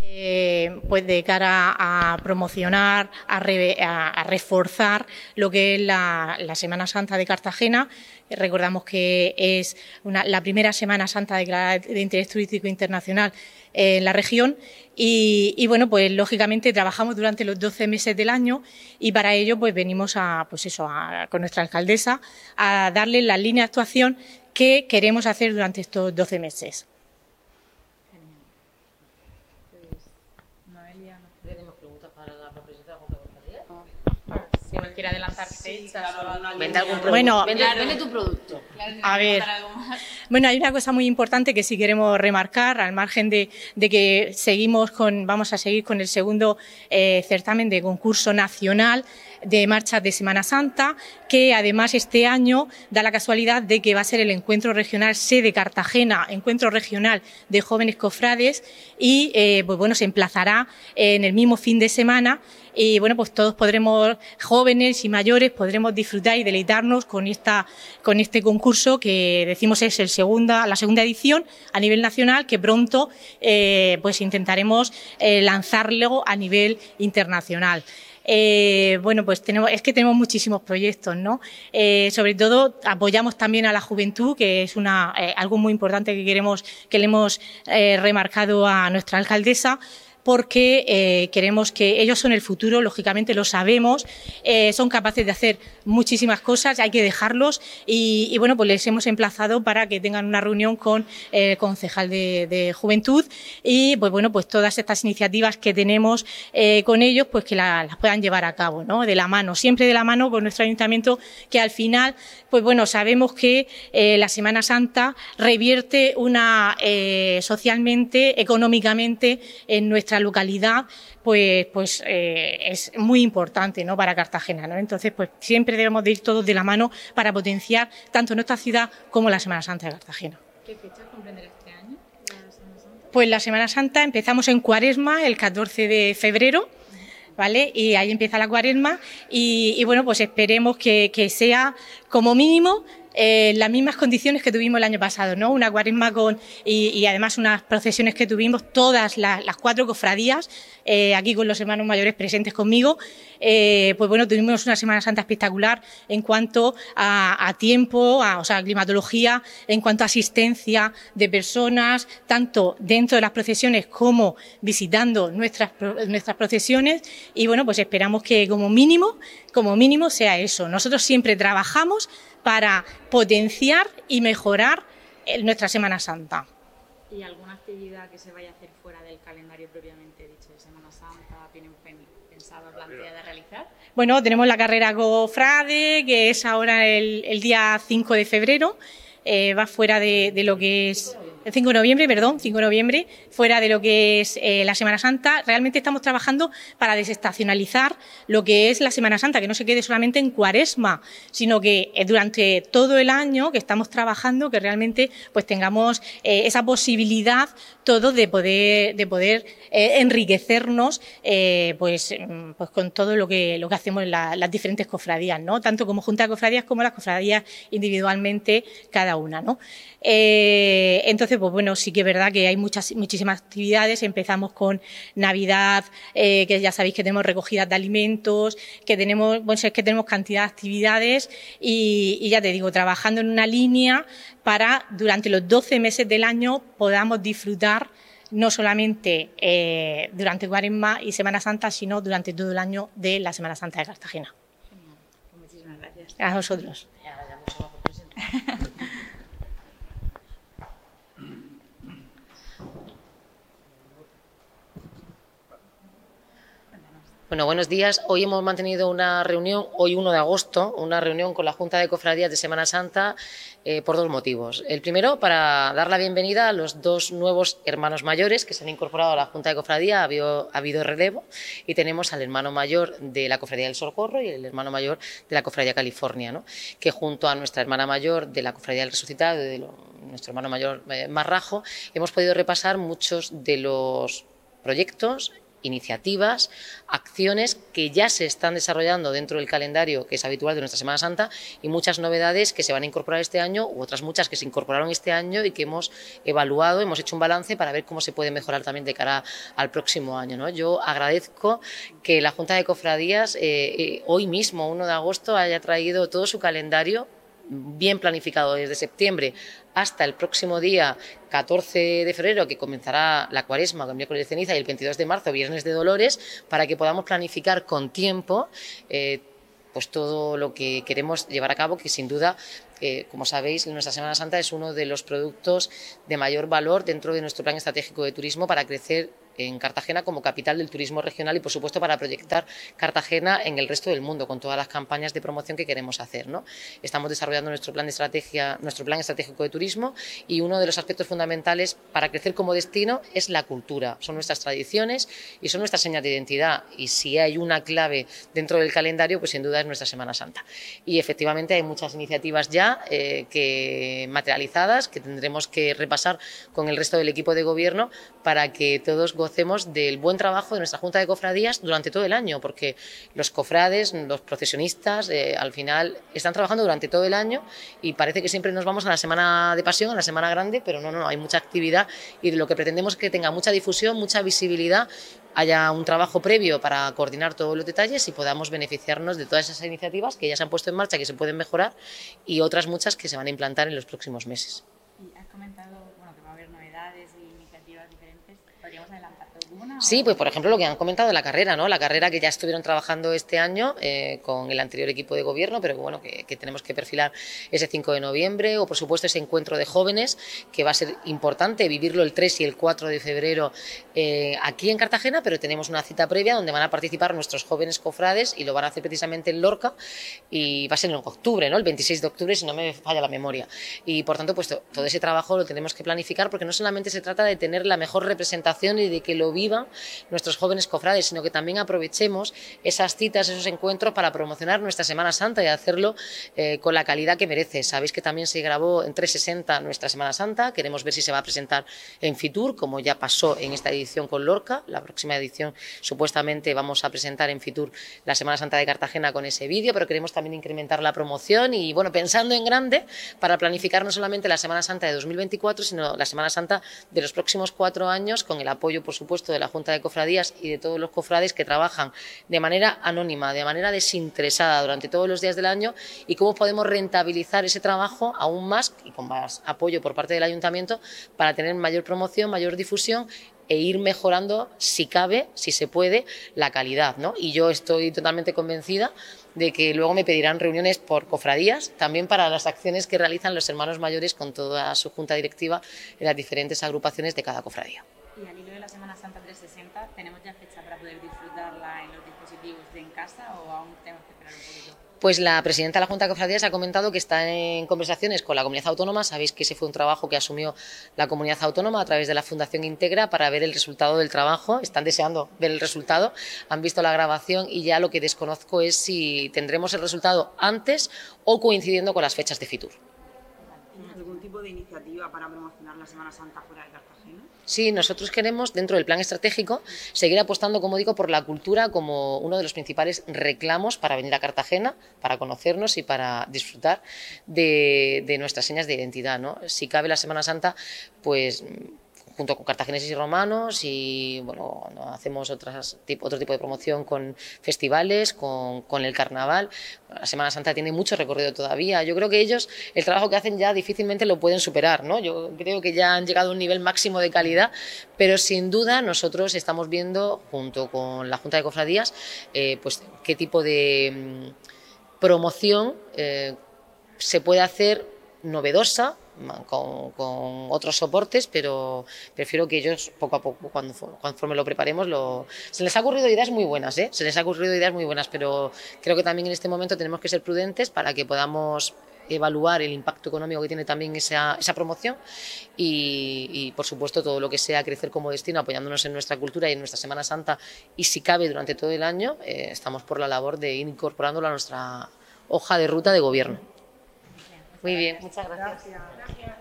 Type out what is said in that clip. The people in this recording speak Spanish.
Pues de cara a promocionar, a reforzar lo que es la Semana Santa de Cartagena. Recordamos que es la primera Semana Santa declarada de interés turístico internacional en la región y bueno, pues lógicamente trabajamos durante los 12 meses del año y para ello pues venimos con nuestra alcaldesa a darle la línea de actuación que queremos hacer durante estos 12 meses. ¿Tenemos preguntas para la presidenta de la Junta de Cofradías? Si nos quiere adelantar fechas. Vende algún producto. Bueno, Vende tu producto. A ver, bueno, hay una cosa muy importante que sí queremos remarcar, al margen de que vamos a seguir con el segundo certamen de concurso nacional de marchas de Semana Santa, que además este año da la casualidad de que va a ser el encuentro regional sede Cartagena, encuentro regional de jóvenes cofrades y pues bueno, se emplazará en el mismo fin de semana y bueno, pues todos podremos, jóvenes y mayores, podremos disfrutar y deleitarnos con este concurso que decimos es la segunda edición a nivel nacional, que pronto pues intentaremos lanzarlo a nivel internacional. Bueno, pues tenemos muchísimos proyectos, ¿no? Sobre todo apoyamos también a la juventud, que es algo muy importante que le hemos remarcado a nuestra alcaldesa, porque queremos que ellos son el futuro, lógicamente lo sabemos, son capaces de hacer muchísimas cosas, hay que dejarlos y bueno, pues les hemos emplazado para que tengan una reunión con el concejal de Juventud y pues bueno, pues todas estas iniciativas que tenemos con ellos, pues que las puedan llevar a cabo, ¿no? Siempre de la mano con nuestro ayuntamiento, que al final, pues bueno, sabemos que la Semana Santa revierte socialmente, económicamente en nuestra localidad, pues es muy importante, ¿no? Para Cartagena, ¿no? Entonces, pues siempre debemos de ir todos de la mano para potenciar tanto nuestra ciudad como la Semana Santa de Cartagena. ¿Qué fechas comprenderá este año la Semana Santa? Pues la Semana Santa empezamos en Cuaresma el 14 de febrero, ¿vale? Y ahí empieza la Cuaresma y bueno, pues esperemos que sea como mínimo las mismas condiciones que tuvimos el año pasado, ¿no? Una Cuaresma y además unas procesiones que tuvimos todas las 4 cofradías, aquí con los hermanos mayores presentes conmigo. Pues bueno, tuvimos una Semana Santa espectacular en cuanto a tiempo, a climatología, en cuanto a asistencia de personas, tanto dentro de las procesiones como visitando nuestras procesiones. Y bueno, pues esperamos que como mínimo sea eso. Nosotros siempre trabajamos para potenciar y mejorar nuestra Semana Santa. ¿Y alguna actividad que se vaya a hacer fuera del calendario propiamente dicho de Semana Santa tienen pensado, planteada realizar? Bueno, tenemos la carrera Cofrade, que es ahora el día 5 de febrero, va fuera de lo que es... El 5 de noviembre, fuera de lo que es la Semana Santa. Realmente estamos trabajando para desestacionalizar lo que es la Semana Santa, que no se quede solamente en Cuaresma, sino que durante todo el año que estamos trabajando, que realmente pues tengamos esa posibilidad todos de poder enriquecernos pues con todo lo que hacemos en las diferentes cofradías, ¿no? Tanto como Junta de Cofradías como las cofradías individualmente cada una, ¿no? Entonces, pues bueno, sí que es verdad que hay muchísimas actividades. Empezamos con Navidad, que ya sabéis que tenemos recogidas de alimentos, que tenemos cantidad de actividades y ya te digo, trabajando en una línea para durante los 12 meses del año podamos disfrutar no solamente durante Cuaresma y Semana Santa, sino durante todo el año de la Semana Santa de Cartagena. Genial. Pues muchísimas gracias. A vosotros. Bueno, buenos días. Hoy hemos mantenido una reunión, hoy 1 de agosto, una reunión con la Junta de Cofradías de Semana Santa por 2 motivos. El primero, para dar la bienvenida a los 2 nuevos hermanos mayores que se han incorporado a la Junta de Cofradía. Ha habido relevo y tenemos al hermano mayor de la Cofradía del Socorro y el hermano mayor de la Cofradía California, ¿no? Que junto a nuestra hermana mayor de la Cofradía del Resucitado y de nuestro hermano mayor Marrajo hemos podido repasar muchos de los proyectos iniciativas, acciones que ya se están desarrollando dentro del calendario que es habitual de nuestra Semana Santa y muchas novedades que se van a incorporar este año u otras muchas que se incorporaron este año y que hemos evaluado, hemos hecho un balance para ver cómo se puede mejorar también de cara al próximo año, ¿no? Yo agradezco que la Junta de Cofradías hoy mismo, 1 de agosto, haya traído todo su calendario bien planificado desde septiembre hasta el próximo día 14 de febrero, que comenzará la Cuaresma, con el miércoles de ceniza, y el 22 de marzo, Viernes de Dolores, para que podamos planificar con tiempo pues todo lo que queremos llevar a cabo, que sin duda, como sabéis, nuestra Semana Santa es uno de los productos de mayor valor dentro de nuestro plan estratégico de turismo para crecer en Cartagena como capital del turismo regional y, por supuesto, para proyectar Cartagena en el resto del mundo con todas las campañas de promoción que queremos hacer, ¿no? Estamos desarrollando nuestro plan estratégico de turismo y uno de los aspectos fundamentales para crecer como destino es la cultura, son nuestras tradiciones y son nuestras señas de identidad, y si hay una clave dentro del calendario, pues sin duda es nuestra Semana Santa. Y efectivamente hay muchas iniciativas ya materializadas que tendremos que repasar con el resto del equipo de gobierno para que todos gocemos del buen trabajo de nuestra Junta de Cofradías durante todo el año, porque los cofrades, los procesionistas, al final están trabajando durante todo el año y parece que siempre nos vamos a la Semana de Pasión, a la Semana Grande, pero no, hay mucha actividad y lo que pretendemos es que tenga mucha difusión, mucha visibilidad, haya un trabajo previo para coordinar todos los detalles y podamos beneficiarnos de todas esas iniciativas que ya se han puesto en marcha, que se pueden mejorar, y otras muchas que se van a implantar en los próximos meses. Y has comentado que va a haber novedades y iniciativas diferentes. ¿Podríamos adelantar alguna? Sí, pues por ejemplo lo que han comentado de la carrera, ¿no? La carrera que ya estuvieron trabajando este año con el anterior equipo de gobierno, pero bueno, que tenemos que perfilar ese 5 de noviembre, o por supuesto ese encuentro de jóvenes, que va a ser importante vivirlo el 3 y el 4 de febrero aquí en Cartagena, pero tenemos una cita previa donde van a participar nuestros jóvenes cofrades y lo van a hacer precisamente en Lorca, y va a ser en octubre, ¿no? El 26 de octubre, si no me falla la memoria. Y por tanto, pues todo ese trabajo lo tenemos que planificar, porque no solamente se trata de tener la mejor representación y de que lo vivan nuestros jóvenes cofrades, sino que también aprovechemos esas citas, esos encuentros para promocionar nuestra Semana Santa y hacerlo con la calidad que merece. Sabéis que también se grabó en 360 nuestra Semana Santa, queremos ver si se va a presentar en Fitur, como ya pasó en esta edición con Lorca. La próxima edición supuestamente vamos a presentar en Fitur la Semana Santa de Cartagena con ese vídeo, pero queremos también incrementar la promoción y, bueno, pensando en grande para planificar no solamente la Semana Santa de 2024, sino la Semana Santa de los próximos 4 años, con el apoyo, por supuesto, de la Junta de Cofradías y de todos los cofrades que trabajan de manera anónima, de manera desinteresada durante todos los días del año, y cómo podemos rentabilizar ese trabajo aún más y con más apoyo por parte del Ayuntamiento para tener mayor promoción, mayor difusión e ir mejorando, si cabe, si se puede, la calidad, ¿no? Y yo estoy totalmente convencida de que luego me pedirán reuniones por cofradías, también para las acciones que realizan los hermanos mayores con toda su junta directiva en las diferentes agrupaciones de cada cofradía. Y al hilo de la Semana Santa 360, ¿tenemos ya fecha para poder disfrutarla en los dispositivos de en casa o aún tenemos que esperar un poquito? Pues la presidenta de la Junta de Cofradías ha comentado que está en conversaciones con la Comunidad Autónoma. Sabéis que ese fue un trabajo que asumió la Comunidad Autónoma a través de la Fundación Integra para ver el resultado del trabajo. Están deseando ver el resultado, han visto la grabación y ya lo que desconozco es si tendremos el resultado antes o coincidiendo con las fechas de Fitur. ¿Algún tipo de iniciativa para promocionar la Semana Santa fuera de Cartagena? Sí, nosotros queremos, dentro del plan estratégico, seguir apostando, como digo, por la cultura como uno de los principales reclamos para venir a Cartagena, para conocernos y para disfrutar de nuestras señas de identidad, ¿no? Si cabe la Semana Santa, pues junto con cartagineses y romanos, y bueno, hacemos otro tipo de promoción con festivales, con el carnaval. La Semana Santa tiene mucho recorrido todavía. Yo creo que ellos, el trabajo que hacen ya difícilmente lo pueden superar, ¿no? Yo creo que ya han llegado a un nivel máximo de calidad, pero sin duda nosotros estamos viendo, junto con la Junta de Cofradías, pues qué tipo de promoción se puede hacer novedosa, con otros soportes, pero prefiero que ellos poco a poco, conforme lo preparemos, se les ha ocurrido ideas muy buenas, se les ha ocurrido ideas muy buenas, pero creo que también en este momento tenemos que ser prudentes para que podamos evaluar el impacto económico que tiene también esa promoción y por supuesto todo lo que sea crecer como destino, apoyándonos en nuestra cultura y en nuestra Semana Santa, y si cabe durante todo el año, estamos por la labor de ir incorporándolo a nuestra hoja de ruta de gobierno. Muy bien, muchas gracias.